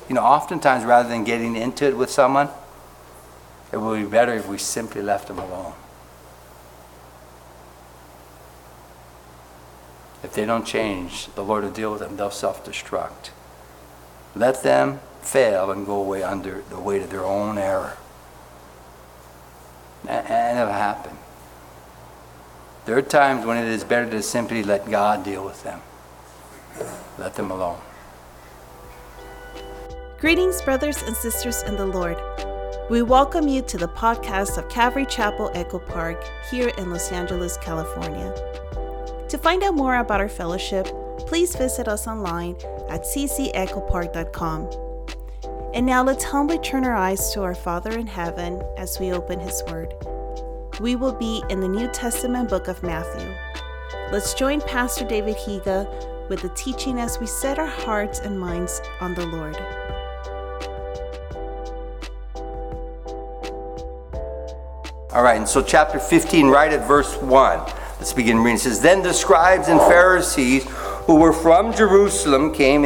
oftentimes rather than getting into it with someone, it would be better if we simply left them alone. If they don't change, the Lord will deal with them. They'll self-destruct. Let them fail and go away under the weight of their own error. And it'll happen. There are times when it is better to simply let God deal with them. Let them alone. Greetings, brothers and sisters in the Lord. We welcome you to the podcast of Calvary Chapel Echo Park here in Los Angeles, California. To find out more about our fellowship, please visit us online at ccechopark.com. And now let's humbly turn our eyes to our Father in heaven as we open His Word. We will be in the New Testament book of Matthew. Let's join Pastor David Higa with the teaching as we set our hearts and minds on the Lord. All right, and so chapter 15, right at verse 1. Let's begin reading. It says, Then the scribes and Pharisees who were from Jerusalem came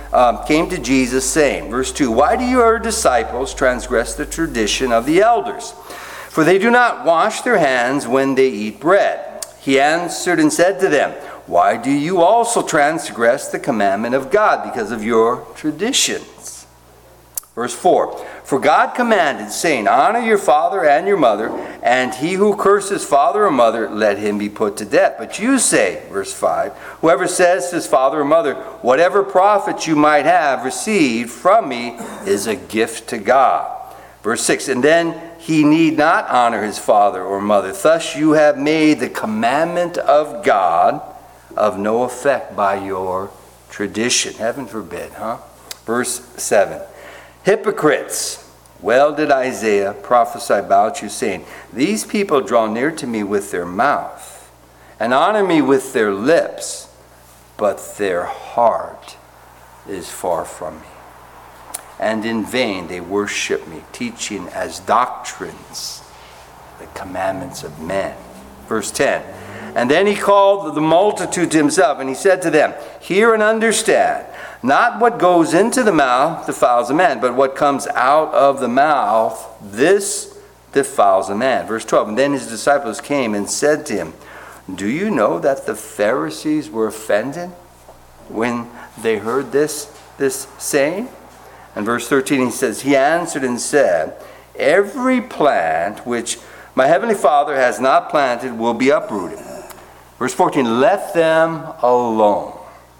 to Jesus, saying, verse 2, Why do your disciples transgress the tradition of the elders? For they do not wash their hands when they eat bread. He answered and said to them, Why do you also transgress the commandment of God because of your traditions? Verse 4, For God commanded, saying, Honor your father and your mother, and he who curses father or mother, let him be put to death. But you say, verse 5, Whoever says to his father or mother, Whatever profit you might have received from me is a gift to God. Verse 6, And then he need not honor his father or mother. Thus you have made the commandment of God of no effect by your tradition. Heaven forbid, huh? Verse 7, Hypocrites! Well did Isaiah prophesy about you, saying, These people draw near to me with their mouth, and honor me with their lips, but their heart is far from me. And in vain they worship me, teaching as doctrines the commandments of men. Verse 10, And then he called the multitude to himself, and he said to them, Hear and understand. Not what goes into the mouth defiles a man, but what comes out of the mouth, this defiles a man. Verse 12, And then his disciples came and said to him, Do you know that the Pharisees were offended when they heard this saying? And verse 13, he says, He answered and said, Every plant which my heavenly Father has not planted will be uprooted. Verse 14, Let them alone.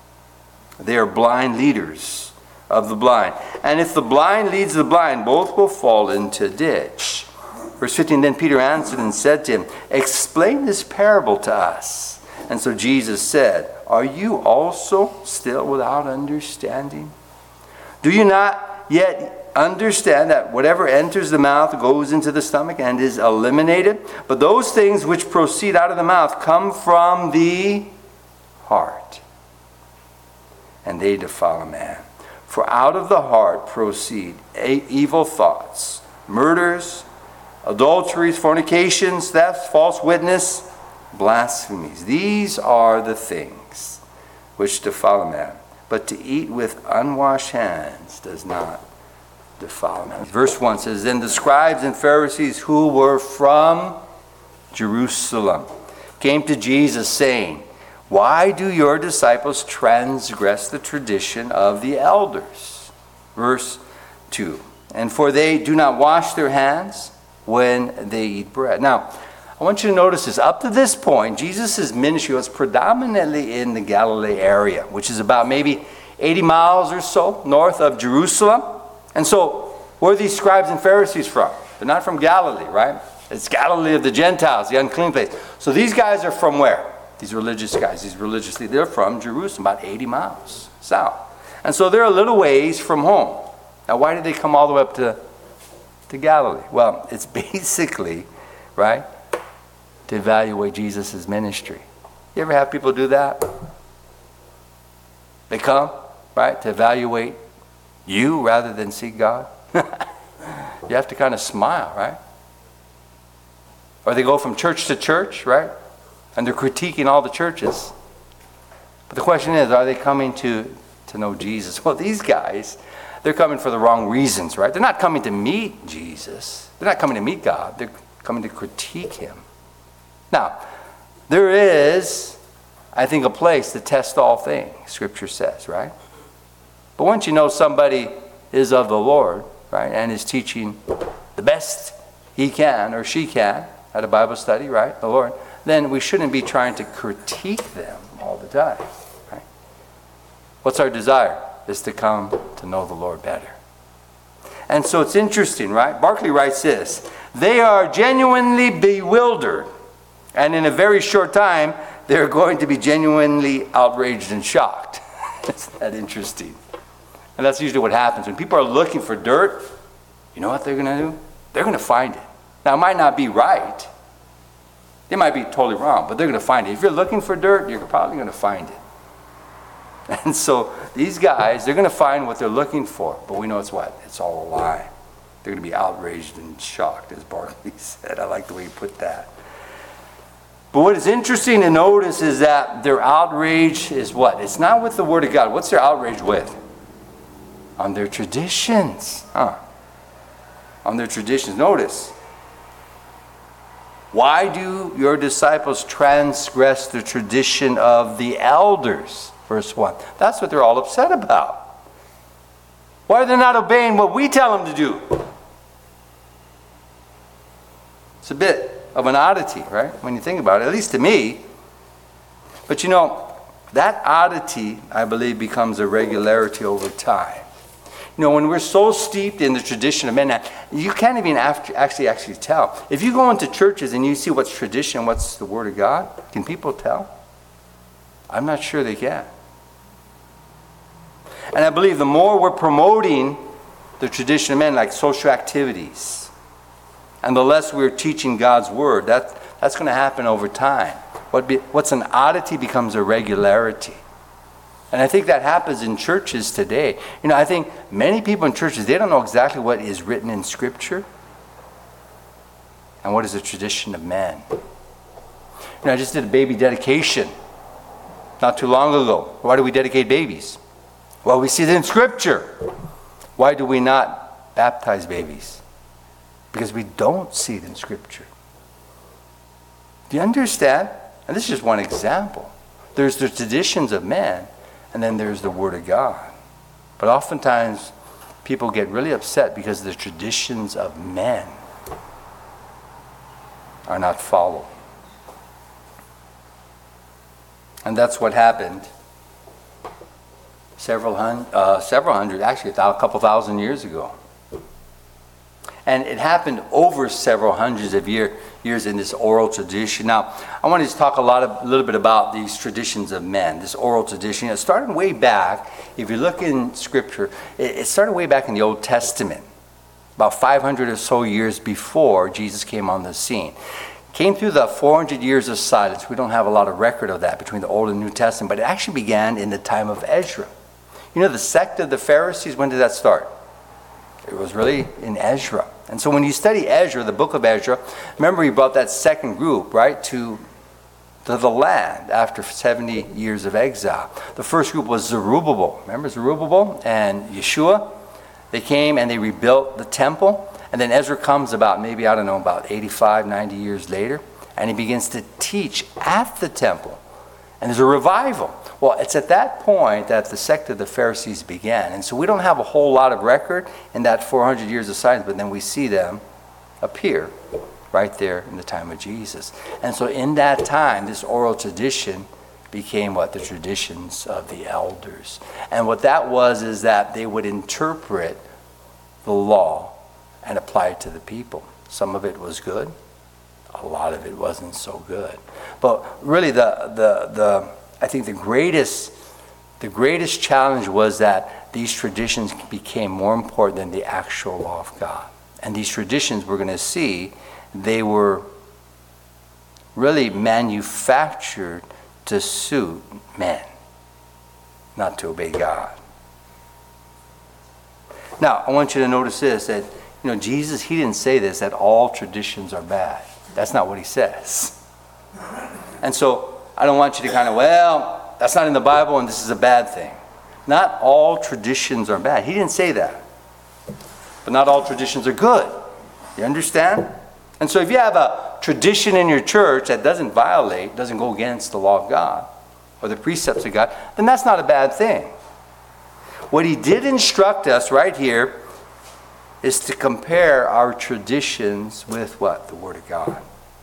They are blind leaders of the blind. And if the blind leads the blind, both will fall into a ditch. Verse 15, Then Peter answered and said to him, Explain this parable to us. And so Jesus said, Are you also still without understanding? Do you not yet understand that whatever enters the mouth goes into the stomach and is eliminated? But those things which proceed out of the mouth come from the heart, and they defile a man. For out of the heart proceed evil thoughts, murders, adulteries, fornications, thefts, false witness, blasphemies. These are the things which defile a man. But to eat with unwashed hands does not defile a man. Verse 1 says, Then the scribes and Pharisees who were from Jerusalem came to Jesus, saying, Why do your disciples transgress the tradition of the elders? Verse 2, And for they do not wash their hands when they eat bread. Now, I want you to notice this. Up to this point, Jesus' ministry was predominantly in the Galilee area, which is about maybe 80 miles or so north of Jerusalem. And so, where are these scribes and Pharisees from? They're not from Galilee, right? It's Galilee of the Gentiles, the unclean place. So these guys are from where? These religious guys, they're from Jerusalem, about 80 miles south. And so they're a little ways from home. Now, why did they come all the way up to Galilee? Well, it's basically, right, to evaluate Jesus' ministry. You ever have people do that? They come, right, to evaluate you rather than seek God. You have to kind of smile, right? Or they go from church to church, right? And they're critiquing all the churches. But the question is, are they coming to know Jesus? Well, these guys, they're coming for the wrong reasons, right? They're not coming to meet Jesus. They're not coming to meet God. They're coming to critique him. Now, there is, I think, a place to test all things, Scripture says, right? But once you know somebody is of the Lord, right, and is teaching the best he can or she can at a Bible study, right, the Lord, then we shouldn't be trying to critique them all the time, right? What's our desire? Is to come to know the Lord better. And so it's interesting, right? Barclay writes this: they are genuinely bewildered, and in a very short time, they're going to be genuinely outraged and shocked. Isn't that interesting? And that's usually what happens. When people are looking for dirt, you know what they're going to do? They're going to find it. Now, it might not be right. They might be totally wrong, but they're going to find it. If you're looking for dirt, you're probably going to find it. And so these guys, they're going to find what they're looking for. But we know it's what? It's all a lie. They're going to be outraged and shocked, as Barclay said. I like the way he put that. But what is interesting to notice is that their outrage is what? It's not with the Word of God. What's their outrage with? On their traditions. On their traditions. Notice. Why do your disciples transgress the tradition of the elders? Verse 1. That's what they're all upset about. Why are they not obeying what we tell them to do? It's a bit of an oddity, right? When you think about it, at least to me. But you know, that oddity, I believe, becomes a regularity over time. You know, when we're so steeped in the tradition of men, you can't even actually tell. If you go into churches and you see what's tradition, what's the Word of God, can people tell? I'm not sure they can. And I believe the more we're promoting the tradition of men, like social activities, and the less we're teaching God's Word, that's going to happen over time. What's an oddity becomes a regularity. And I think that happens in churches today. You know, I think many people in churches, they don't know exactly what is written in Scripture and what is the tradition of men. You know, I just did a baby dedication not too long ago. Why do we dedicate babies? Well, we see it in Scripture. Why do we not baptize babies? Because we don't see it in Scripture. Do you understand? And this is just one example. There's the traditions of men, and then there's the Word of God. But oftentimes, people get really upset because the traditions of men are not followed. And that's what happened several hundred, actually a couple thousand years ago. And it happened over several hundreds of years in this oral tradition. Now, I want to just talk a little bit about these traditions of men, this oral tradition. It started way back, if you look in Scripture, it started way back in the Old Testament, about 500 or so years before Jesus came on the scene. Came through the 400 years of silence. We don't have a lot of record of that between the Old and New Testament, but it actually began in the time of Ezra. You know, the sect of the Pharisees, when did that start? It was really in Ezra. And so when you study Ezra, the book of Ezra, remember he brought that second group, right, to the land after 70 years of exile. The first group was Zerubbabel. Remember Zerubbabel and Yeshua? They came and they rebuilt the temple. And then Ezra comes about 85, 90 years later, and he begins to teach at the temple. And there's a revival. Well, it's at that point that the sect of the Pharisees began. And so we don't have a whole lot of record in that 400 years of silence, but then we see them appear right there in the time of Jesus. And so in that time, this oral tradition became what? The traditions of the elders. And what that was is that they would interpret the law and apply it to the people. Some of it was good. A lot of it wasn't so good. But really I think the greatest challenge was that these traditions became more important than the actual law of God. And these traditions, we're going to see, they were really manufactured to suit men, not to obey God. Now, I want you to notice this, that Jesus, he didn't say this, that all traditions are bad. That's not what he says. And so I don't want you to that's not in the Bible and this is a bad thing. not all traditions are bad. He didn't say that. But not all traditions are good. You understand? And so if you have a tradition in your church that doesn't go against the law of God or the precepts of God, then that's not a bad thing. What he did instruct us right here is to compare our traditions with what? The Word of God.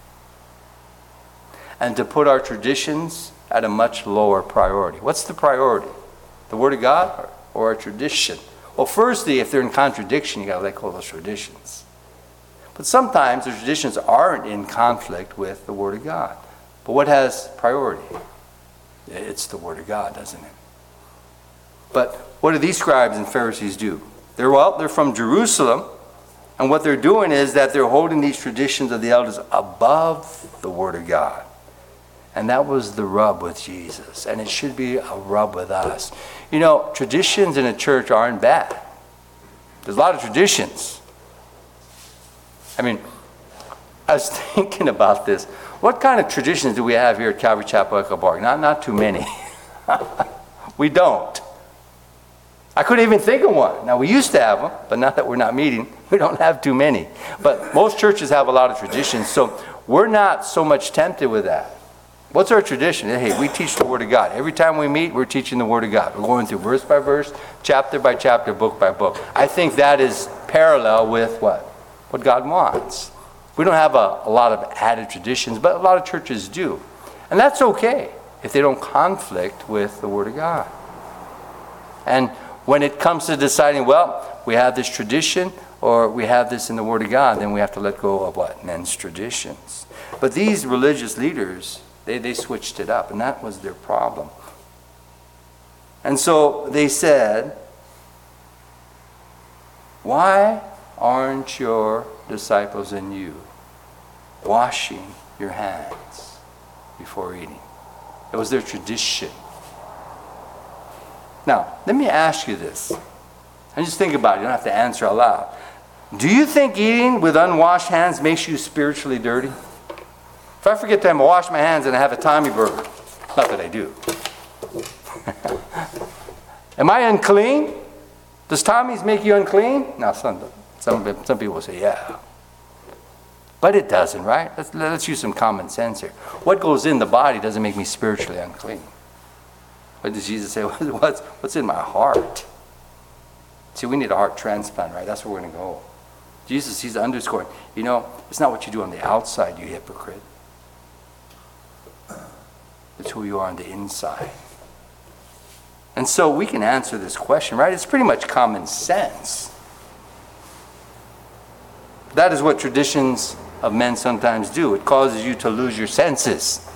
And to put our traditions at a much lower priority. What's the priority? The Word of God or our tradition? Well, firstly, if they're in contradiction, you got to let go of those traditions. But sometimes the traditions aren't in conflict with the Word of God. But what has priority? It's the Word of God, doesn't it? But what do these scribes and Pharisees do? They're from Jerusalem, and what they're doing is that they're holding these traditions of the elders above the Word of God. And that was the rub with Jesus, and it should be a rub with us. You know, traditions in a church aren't bad. There's a lot of traditions. I mean, I was thinking about this. What kind of traditions do we have here at Calvary Chapel Echo Park? Not too many. We don't. I couldn't even think of one. Now, we used to have them, but now that we're not meeting, we don't have too many. But most churches have a lot of traditions, so we're not so much tempted with that. What's our tradition? Hey, we teach the Word of God. Every time we meet, we're teaching the Word of God. We're going through verse by verse, chapter by chapter, book by book. I think that is parallel with what? What God wants. We don't have a lot of added traditions, but a lot of churches do. And that's okay if they don't conflict with the Word of God. And when it comes to deciding, well, we have this tradition or we have this in the Word of God, then we have to let go of what? Men's traditions. But these religious leaders, they switched it up, and that was their problem. And so they said, why aren't your disciples and you washing your hands before eating? It was their tradition. Now, let me ask you this. And just think about it. You don't have to answer out loud. Do you think eating with unwashed hands makes you spiritually dirty? If I forget to wash my hands and I have a Tommy burger, not that I do. Am I unclean? Does Tommy's make you unclean? Now, some people say, yeah. But it doesn't, right? Let's use some common sense here. What goes in the body doesn't make me spiritually unclean. What does Jesus say? What's in my heart? See, we need a heart transplant, right? That's where we're going to go. Jesus, he's underscoring, it's not what you do on the outside, you hypocrite. It's who you are on the inside. And so we can answer this question, right? It's pretty much common sense. That is what traditions of men sometimes do. It causes you to lose your senses.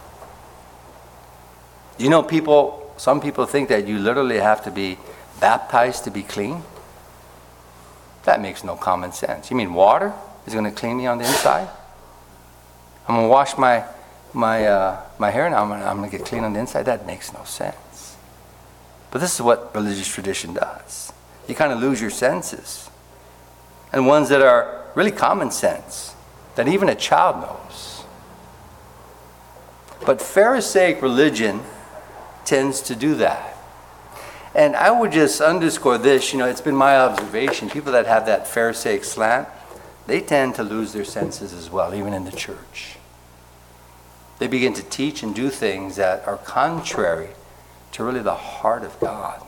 Some people think that you literally have to be baptized to be clean. That makes no common sense. You mean water is going to clean me on the inside? I'm going to wash my hair now, I'm going to get clean on the inside? That makes no sense. But this is what religious tradition does. You kind of lose your senses. And ones that are really common sense, that even a child knows. But Pharisaic religion tends to do that. And I would just underscore this, it's been my observation, people that have that Pharisaic slant, they tend to lose their senses as well, even in the church. They begin to teach and do things that are contrary to really the heart of God.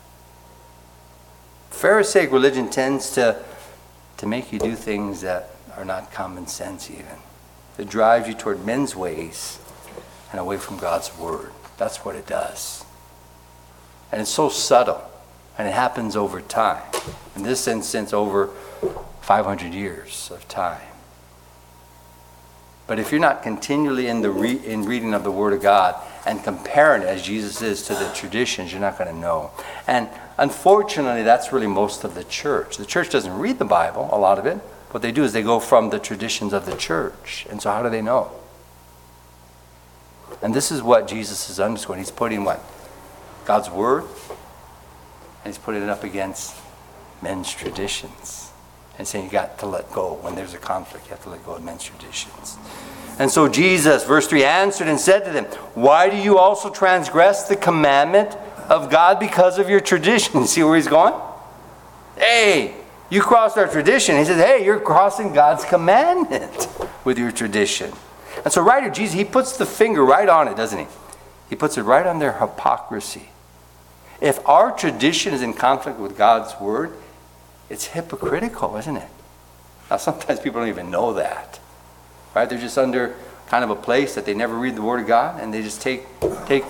Pharisaic religion tends to make you do things that are not common sense even. It drives you toward men's ways and away from God's word. That's what it does. And it's so subtle, and it happens over time. In this instance, over 500 years of time. But if you're not continually in reading of the Word of God and comparing it as Jesus is to the traditions, you're not going to know. And unfortunately, that's really most of the church. The church doesn't read the Bible, a lot of it. What they do is they go from the traditions of the church. And so how do they know? And this is what Jesus is underscoring. He's putting what? God's Word. And he's putting it up against men's traditions. And saying you got to let go. When there's a conflict, you have to let go of men's traditions. And so Jesus, verse 3, answered and said to them, why do you also transgress the commandment of God because of your tradition. See where he's going? Hey, you crossed our tradition. He says, hey, you're crossing God's commandment with your tradition. And so right here, Jesus, he puts the finger right on it, doesn't he? He puts it right on their hypocrisy. If our tradition is in conflict with God's word, it's hypocritical, isn't it? Now, sometimes people don't even know that. Right? They're just under kind of a place that they never read the word of God, and they just take the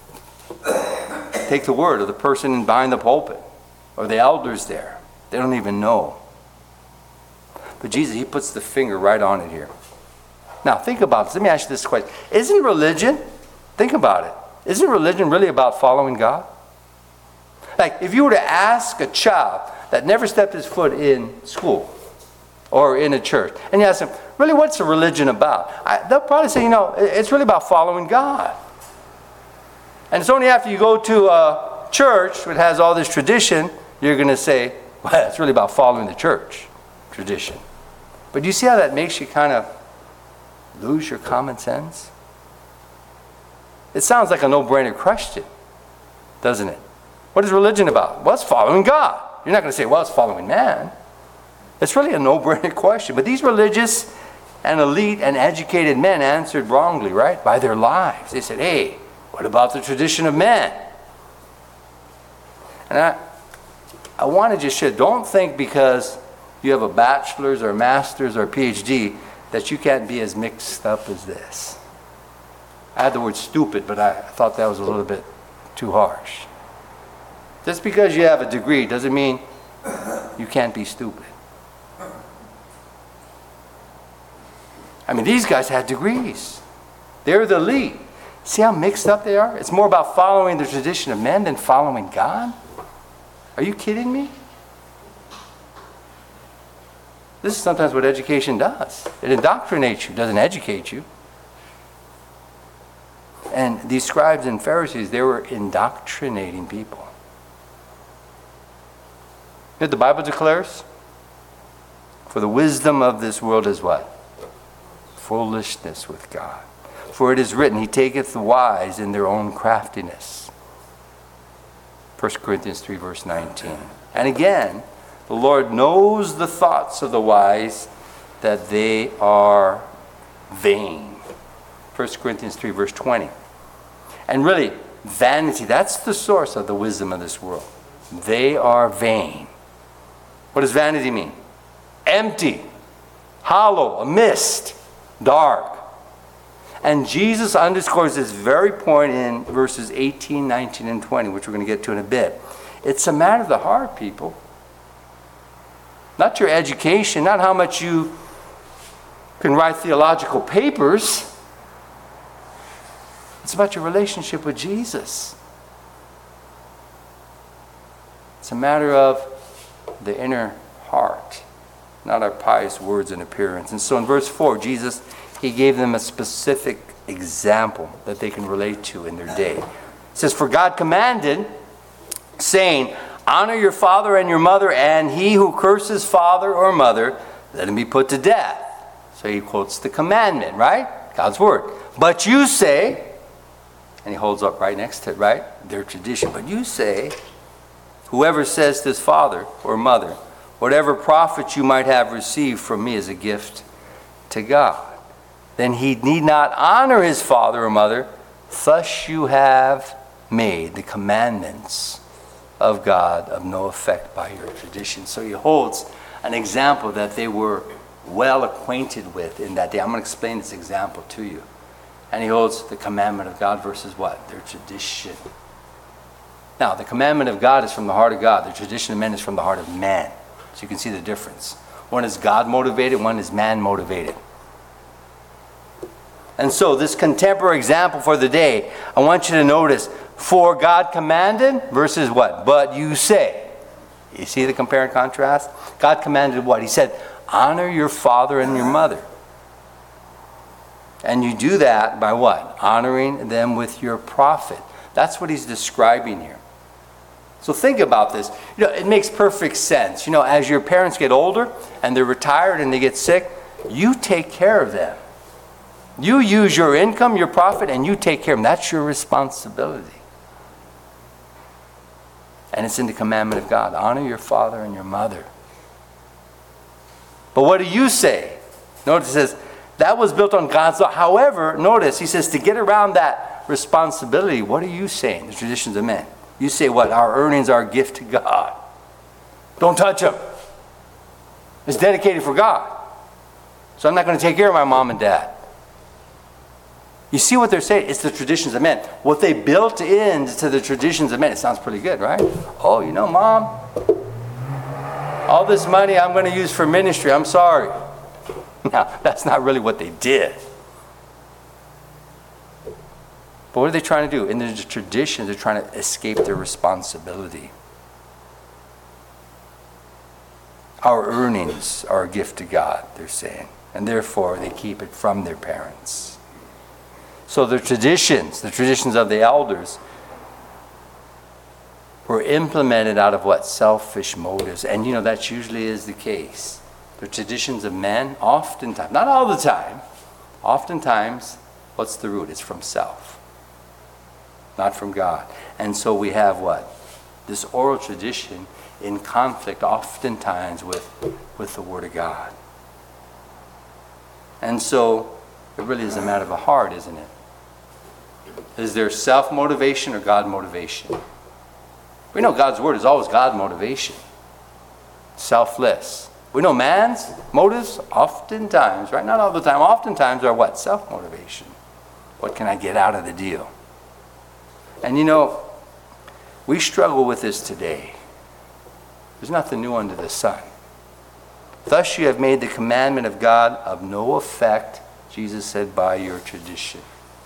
word of the person behind the pulpit or the elders there. They don't even know. But Jesus, he puts the finger right on it here. Now, think about this. Let me ask you this question. Isn't religion, think about it, isn't religion really about following God? Like, if you were to ask a child that never stepped his foot in school or in a church, and you ask them, really, what's a religion about? They'll probably say, it's really about following God. And it's only after you go to a church that has all this tradition, you're going to say, well, it's really about following the church tradition. But do you see how that makes you kind of lose your common sense? It sounds like a no-brainer question, doesn't it? What is religion about? Well, it's following God. You're not going to say, well, it's following man. It's really a no-brainer question. But these religious and elite and educated men answered wrongly, right? By their lives. They said, hey, what about the tradition of men? And I want to just share, don't think because you have a bachelor's or a master's or a PhD that you can't be as mixed up as this. I had the word stupid, but I thought that was a little bit too harsh. Just because you have a degree doesn't mean you can't be stupid. I mean, these guys had degrees. They're the elite. See how mixed up they are? It's more about following the tradition of men than following God? Are you kidding me? This is sometimes what education does. It indoctrinates you, doesn't educate you. And these scribes and Pharisees, they were indoctrinating people. You know what the Bible declares? For the wisdom of this world is what? Foolishness with God. For it is written, he taketh the wise in their own craftiness. 1 Corinthians 3 verse 19. And again, the Lord knows the thoughts of the wise, that they are vain. 1 Corinthians 3 verse 20. And really, vanity, that's the source of the wisdom of this world. They are vain. What does vanity mean? Empty, hollow, a mist, dark. And Jesus underscores this very point in verses 18, 19, and 20, which we're going to get to in a bit. It's a matter of the heart, people. Not your education, not how much you can write theological papers. It's about your relationship with Jesus. It's a matter of the inner heart, not our pious words and appearance. And so in verse 4, Jesus, he gave them a specific example that they can relate to in their day. It says, for God commanded, saying, honor your father and your mother, and he who curses father or mother, let him be put to death. So he quotes the commandment, right? God's word. But you say, and he holds up right next to it, right? Their tradition. But you say, whoever says to his father or mother, whatever profit you might have received from me is a gift to God, then he need not honor his father or mother. Thus you have made the commandments of God of no effect by your tradition. So he holds an example that they were well acquainted with in that day. I'm going to explain this example to you. And he holds the commandment of God versus what? Their tradition. Now, the commandment of God is from the heart of God. The tradition of men is from the heart of man. So you can see the difference. One is God motivated, one is man motivated. And so this contemporary example for the day, I want you to notice, for God commanded versus what? But you say. You see the compare and contrast? God commanded what? He said, honor your father and your mother. And you do that by what? Honoring them with your profit. That's what he's describing here. So think about this. It makes perfect sense. As your parents get older and they're retired and they get sick, you take care of them. You use your income, your profit, and you take care of them. That's your responsibility. And it's in the commandment of God. Honor your father and your mother. But what do you say? Notice it says, that was built on God's law. However, notice, he says, to get around that responsibility, what are you saying? The traditions of men. You say what? Our earnings are a gift to God. Don't touch them. It's dedicated for God. So I'm not going to take care of my mom and dad. You see what they're saying? It's the traditions of men. What they built into the traditions of men. It sounds pretty good, right? Oh, you know, Mom, all this money I'm going to use for ministry. I'm sorry. Now, that's not really what they did. But what are they trying to do? In the traditions, they're trying to escape their responsibility. Our earnings are a gift to God, they're saying. And therefore, they keep it from their parents. So the traditions of the elders, were implemented out of what? Selfish motives. And that usually is the case. The traditions of men, oftentimes, not all the time, oftentimes, what's the root? It's from self, not from God. And so we have what? This oral tradition in conflict oftentimes with the Word of God. And so it really is a matter of the heart, isn't it? Is there self-motivation or God motivation? We know God's Word is always God motivation. Selfless. We know man's motives oftentimes, right? Not all the time, oftentimes are what? Self-motivation. What can I get out of the deal? And we struggle with this today. There's nothing new under the sun. Thus you have made the commandment of God of no effect, Jesus said, by your tradition.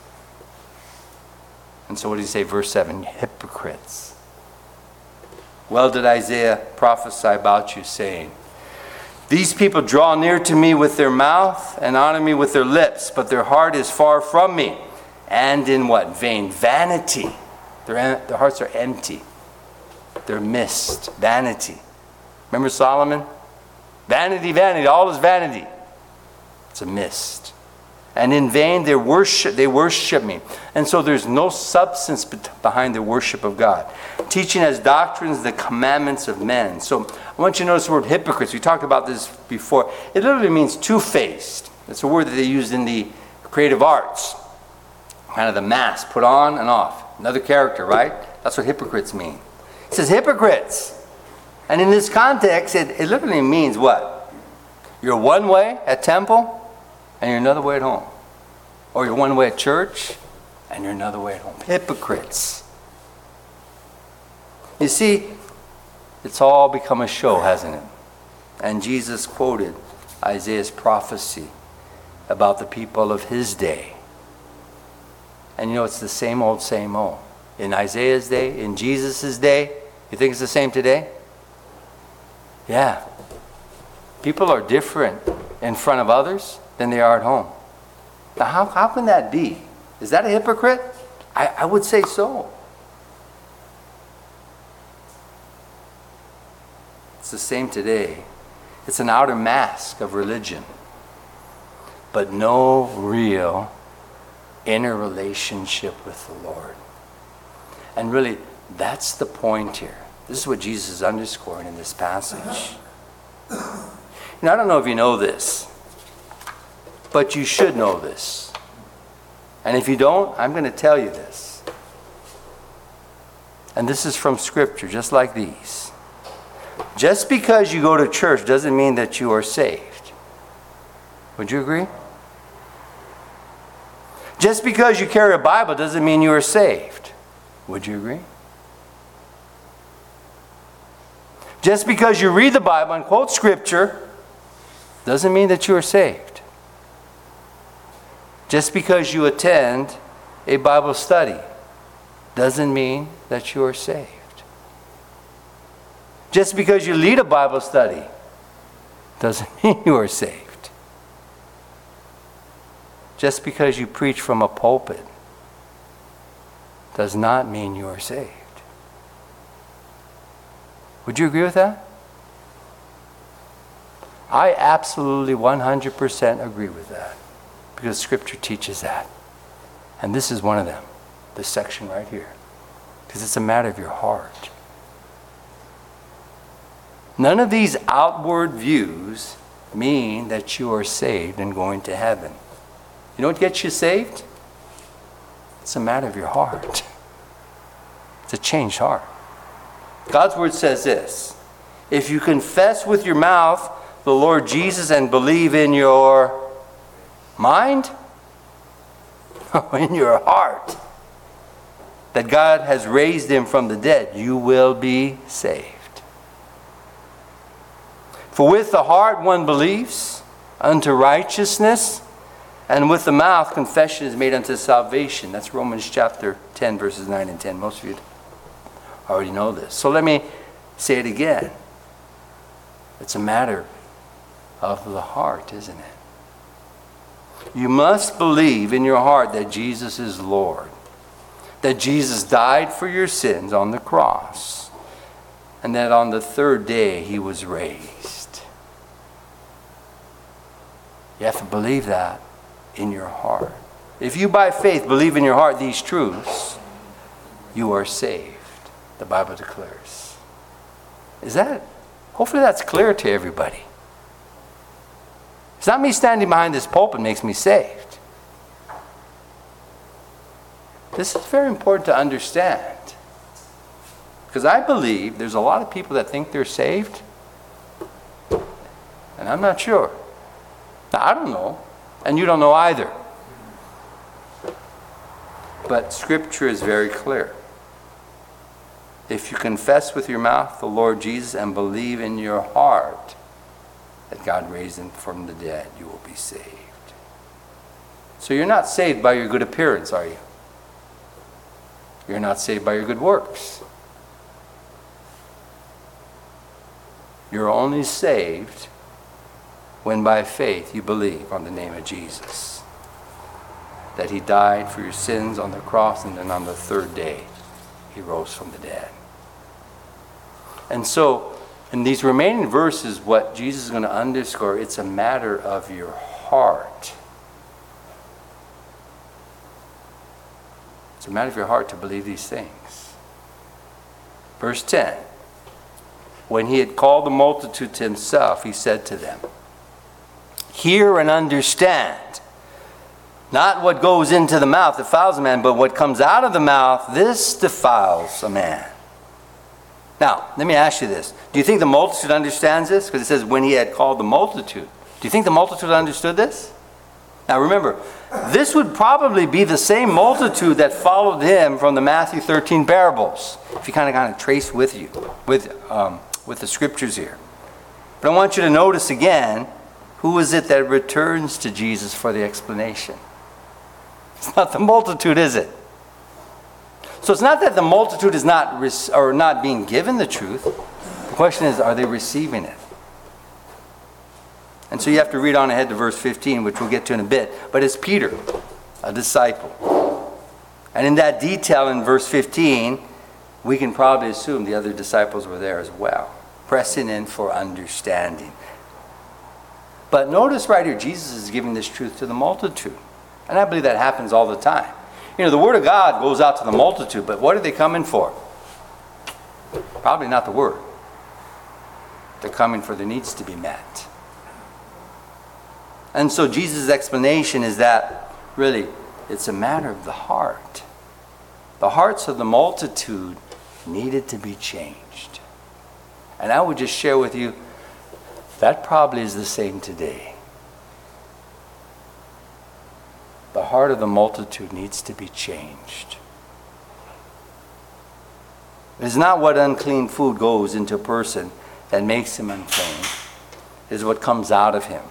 And so what did he say? Verse 7, hypocrites. Well did Isaiah prophesy about you, saying, these people draw near to me with their mouth and honor me with their lips, but their heart is far from me. And in what? Vain. Vanity. Their hearts are empty. They're mist. Vanity. Remember Solomon? Vanity, vanity. All is vanity. It's a mist. And in vain they worship me. And so there's no substance behind the worship of God. Teaching as doctrines the commandments of men. So I want you to notice the word hypocrites. We talked about this before. It literally means two-faced. It's a word that they used in the creative arts. Kind of the mask, put on and off. Another character, right? That's what hypocrites mean. It says hypocrites. And in this context, it literally means what? You're one way at temple, and you're another way at home. Or you're one way at church, and you're another way at home. Hypocrites. You see, it's all become a show, hasn't it? And Jesus quoted Isaiah's prophecy about the people of his day. And it's the same old, same old. In Isaiah's day, in Jesus' day, you think it's the same today? Yeah. People are different in front of others than they are at home. Now, how can that be? Is that a hypocrite? I would say so. It's the same today. It's an outer mask of religion, but no real inner relationship with the Lord. And really, that's the point here. This is what Jesus is underscoring in this passage. I don't know if you know this, but you should know this. And if you don't, I'm going to tell you this. And this is from Scripture, just like these. Just because you go to church doesn't mean that you are saved. Would you agree? Just because you carry a Bible doesn't mean you are saved. Would you agree? Just because you read the Bible and quote Scripture doesn't mean that you are saved. Just because you attend a Bible study doesn't mean that you are saved. Just because you lead a Bible study doesn't mean you are saved. Just because you preach from a pulpit does not mean you are saved. Would you agree with that? I absolutely 100% agree with that, because Scripture teaches that. And this is one of them, this section right here, because it's a matter of your heart. None of these outward views mean that you are saved and going to heaven. You know what gets you saved? It's a matter of your heart. It's a changed heart. God's word says this: if you confess with your mouth the Lord Jesus and believe in your mind, in your heart, that God has raised him from the dead, you will be saved. For with the heart one believes unto righteousness, and with the mouth confession is made unto salvation. That's Romans chapter 10, verses 9 and 10. Most of you already know this. So let me say it again. It's a matter of the heart, isn't it? You must believe in your heart that Jesus is Lord, that Jesus died for your sins on the cross, and that on the third day he was raised. You have to believe that in your heart. If you by faith believe in your heart these truths, you are saved, the Bible declares. Hopefully that's clear to everybody. It's not me standing behind this pulpit makes me saved. This is very important to understand. Because I believe there's a lot of people that think they're saved, and I'm not sure. Now, I don't know, and you don't know either. But Scripture is very clear. If you confess with your mouth the Lord Jesus and believe in your heart that God raised him from the dead, you will be saved. So you're not saved by your good appearance, are you? You're not saved by your good works. You're only saved when by faith you believe on the name of Jesus, that he died for your sins on the cross, and then on the third day he rose from the dead. And so in these remaining verses, what Jesus is going to underscore, it's a matter of your heart. It's a matter of your heart to believe these things. Verse 10, when he had called the multitude to himself, he said to them, hear and understand. Not what goes into the mouth defiles a man, but what comes out of the mouth, this defiles a man. Now, let me ask you this. Do you think the multitude understands this? Because it says, when he had called the multitude. Do you think the multitude understood this? Now remember, this would probably be the same multitude that followed him from the Matthew 13 parables. If you kind of trace with the scriptures here. But I want you to notice again, who is it that returns to Jesus for the explanation? It's not the multitude, is it? So it's not that the multitude is not being given the truth. The question is, are they receiving it? And so you have to read on ahead to verse 15, which we'll get to in a bit. But it's Peter, a disciple. And in that detail in verse 15, we can probably assume the other disciples were there as well, pressing in for understanding. But notice right here, Jesus is giving this truth to the multitude. And I believe that happens all the time. You know, the Word of God goes out to the multitude, but what are they coming for? Probably not the Word. They're coming for their needs to be met. And so Jesus' explanation is that, really, it's a matter of the heart. The hearts of the multitude needed to be changed. And I would just share with you, that probably is the same today. The heart of the multitude needs to be changed. It is not what unclean food goes into a person that makes him unclean. It is what comes out of him,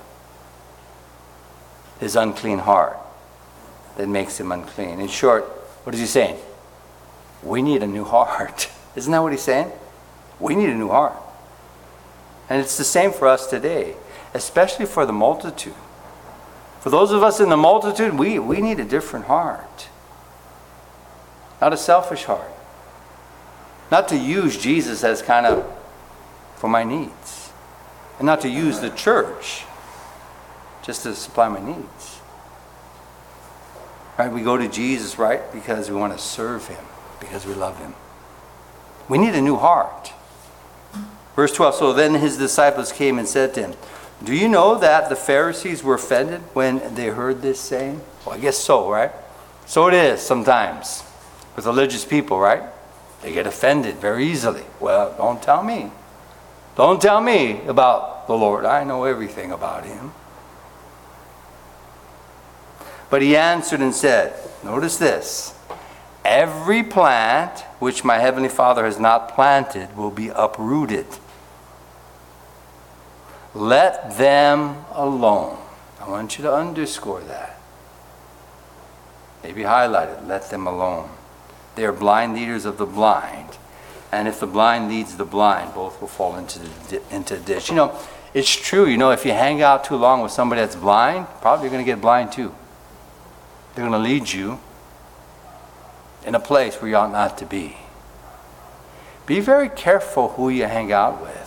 his unclean heart, that makes him unclean. In short, what is he saying? We need a new heart. Isn't that what he's saying? We need a new heart. And it's the same for us today, especially for the multitude. For those of us in the multitude, we need a different heart. Not a selfish heart. Not to use Jesus as kind of for my needs. And not to use the church just to supply my needs. Right? We go to Jesus, right? Because we want to serve him. Because we love him. We need a new heart. Verse 12, so then his disciples came and said to him, do you know that the Pharisees were offended when they heard this saying? Well, I guess so, right? So it is sometimes with religious people, right? They get offended very easily. Well, don't tell me. Don't tell me about the Lord. I know everything about him. But he answered and said, notice this, every plant which my heavenly Father has not planted will be uprooted. Let them alone. I want you to underscore that. Maybe highlight it. Let them alone. They are blind leaders of the blind. And if the blind leads the blind, both will fall into a ditch. You know, it's true. You know, if you hang out too long with somebody that's blind, probably you're going to get blind too. They're going to lead you in a place where you ought not to be. Be very careful who you hang out with.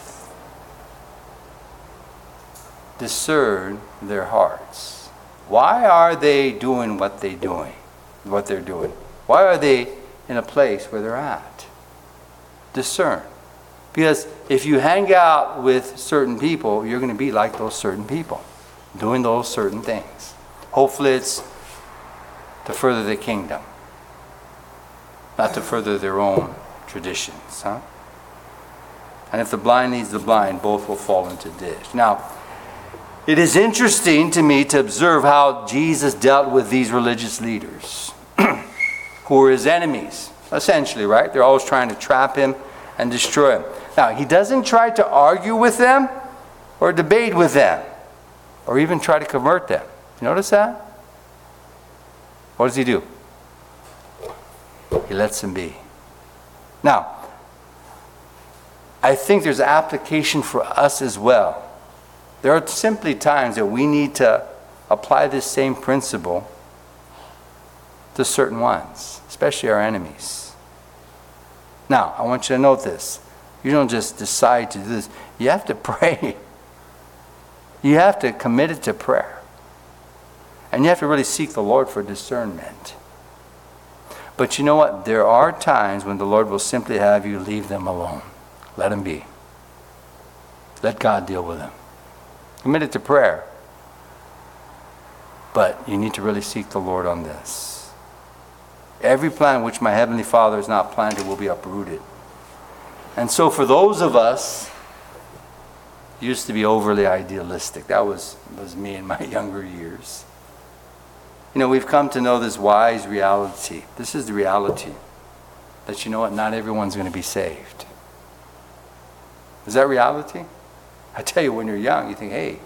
Discern their hearts. Why are they doing what they're doing? Why are they in a place where they're at? Discern. Because if you hang out with certain people, you're going to be like those certain people, doing those certain things. Hopefully it's to further the kingdom, not to further their own traditions. Huh? And if the blind leads the blind, both will fall into a ditch. Now, it is interesting to me to observe how Jesus dealt with these religious leaders who were his enemies, essentially, right? They're always trying to trap him and destroy him. Now, he doesn't try to argue with them or debate with them or even try to convert them. You notice that? What does he do? He lets them be. Now, I think there's application for us as well. There are simply times that we need to apply this same principle to certain ones, especially our enemies. Now, I want you to note this. You don't just decide to do this. You have to pray. You have to commit it to prayer. And you have to really seek the Lord for discernment. But you know what? There are times when the Lord will simply have you leave them alone. Let them be. Let God deal with them. Commit it to prayer. But you need to really seek the Lord on this. Every plant which my heavenly Father has not planted will be uprooted. And so for those of us used to be overly idealistic. That was me in my younger years. You know, we've come to know this wise reality. This is the reality. That you know what? Not everyone's going to be saved. Is that reality? I tell you, when you're young, you think, hey,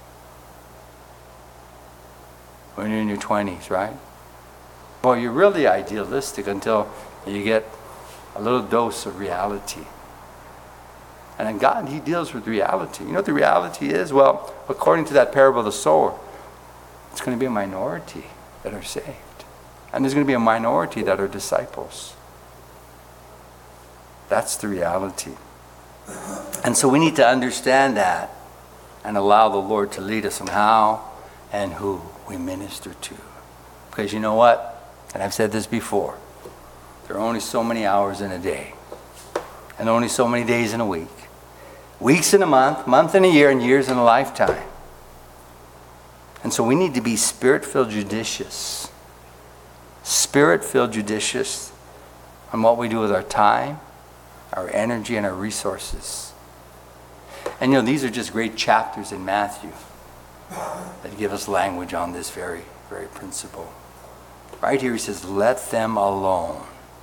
when you're in your 20s, right? Boy, you're really idealistic until you get a little dose of reality. And then God, he deals with reality. You know what the reality is? Well, according to that parable of the sower, it's going to be a minority that are saved. And there's going to be a minority that are disciples. That's the reality. And so we need to understand that and allow the Lord to lead us on how and who we minister to. Because you know what? And I've said this before. There are only so many hours in a day. And only so many days in a week. Weeks in a month, month in a year, and years in a lifetime. And so we need to be spirit-filled judicious. Spirit-filled judicious on what we do with our time, our energy, and our resources. And you know, these are just great chapters in Matthew that give us language on this very, very principle. Right here he says, let them alone.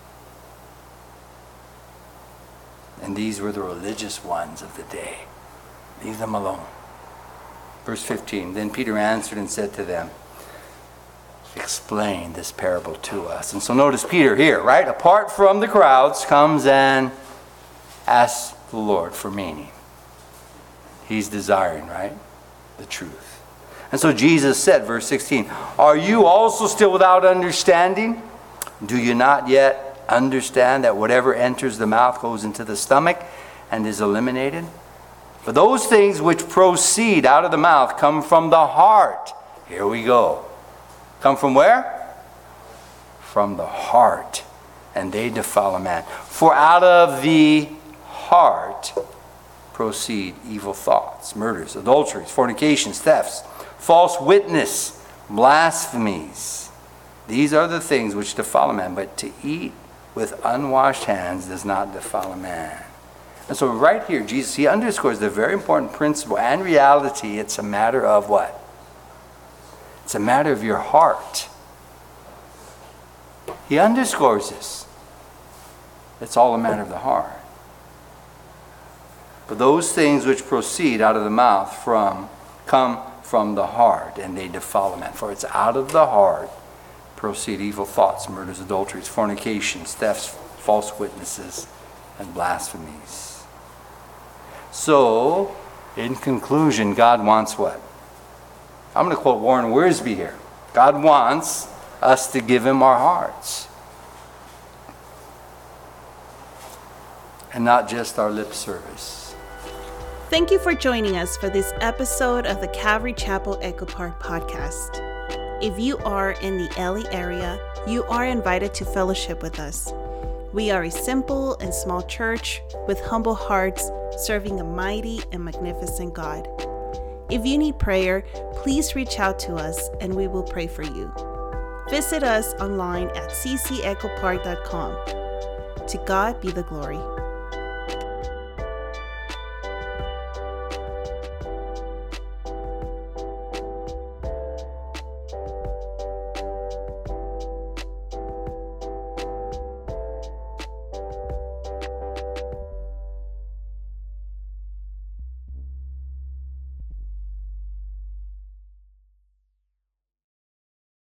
And these were the religious ones of the day. Leave them alone. Verse 15, then Peter answered and said to them, explain this parable to us. And so notice Peter here, right? Apart from the crowds, comes and asks the Lord for meaning. He's desiring, right? The truth. And so Jesus said, verse 16, are you also still without understanding? Do you not yet understand that whatever enters the mouth goes into the stomach and is eliminated? For those things which proceed out of the mouth come from the heart. Here we go. Come from where? From the heart. And they defile a man. For out of the heart proceed evil thoughts, murders, adulteries, fornications, thefts, false witness, blasphemies. These are the things which defile a man, but to eat with unwashed hands does not defile a man. And so right here, Jesus, he underscores the very important principle and reality. It's a matter of what? It's a matter of your heart. He underscores this. It's all a matter of the heart. But those things which proceed out of the mouth come from the heart, and they defile a man. For it's out of the heart proceed evil thoughts, murders, adulteries, fornications, thefts, false witnesses, and blasphemies. So, in conclusion, God wants what? I'm going to quote Warren Wiersbe here. God wants us to give him our hearts. And not just our lip service. Thank you for joining us for this episode of the Calvary Chapel Echo Park podcast. If you are in the LA area, you are invited to fellowship with us. We are a simple and small church with humble hearts serving a mighty and magnificent God. If you need prayer, please reach out to us and we will pray for you. Visit us online at ccechopark.com. To God be the glory.